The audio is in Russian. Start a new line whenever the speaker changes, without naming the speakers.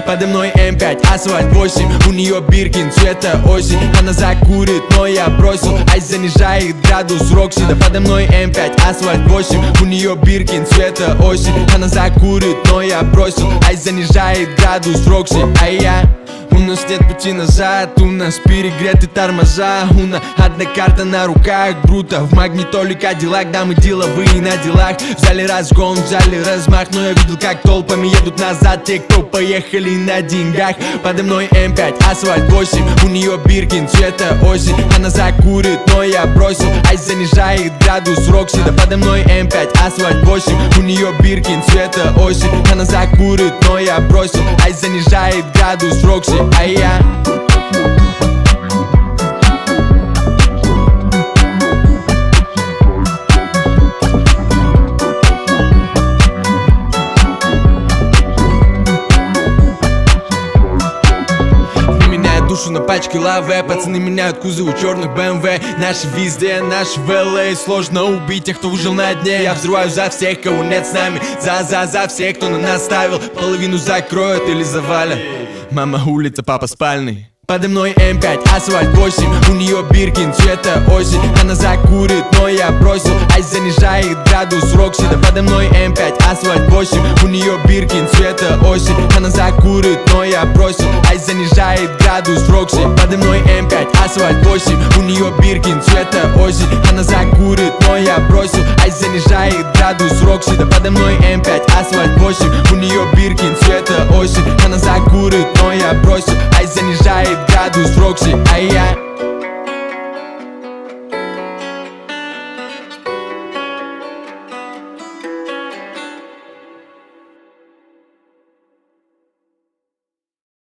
Подо мной М5, асфальт 8. У нее Биркин цвета осень. Она закурит, но я бросил. Айс занижает градус Рокси. Да подо мной М5, асфальт 8. У нее Биркин цвета осень. Она закурит, но я бросил. Айс занижает градус Рокси. А я... У нас нет пути назад, у нас перегреты тормоза. У нас одна карта на руках, бруто. В магнитоле Кадиллак, да мы деловые на делах. Взяли разгон, взяли размах. Но я видел, как толпами едут назад те, кто поехали на деньгах. Подо мной М5, асфальт 8. У нее Биркин цвета осень. Она закурит, но я бросил. Айс занижает градус Рокси. Да подо мной М5, асфальт 8. У нее Биркин цвета осень. Она закурит, но я бросил. Айс занижает градус Рокси. А я... Душу на пачке лаве, пацаны меняют кузовы черных BMW. Наши везде, наши в LA. Сложно убить тех, кто выжил на дне. Я взрываю за всех, кого нет с нами. За всех, кто на нас ставил. Половину закроют или завалят. Мама улица, папа спальный. Подо мной М5, асфальт 8. У нее Биркин цвета осень. Она закурит, но я бросил. Айс занижает градус Рокси. Да подо мной М5, асфальт 8. У нее Биркин цвета осень. Она закурит, но я бросил. Айс занижает градус Рокси. Подо мной М5, асфальт 8. У нее Биркин цвета осень. Она закурит, но я бросил. Айс занижает градус Рокси. Да подо мной М5, асфальт 8. У нее Биркин цвета осень. Она закурит, но я бросил. Айс занижает градус Рокси. А я...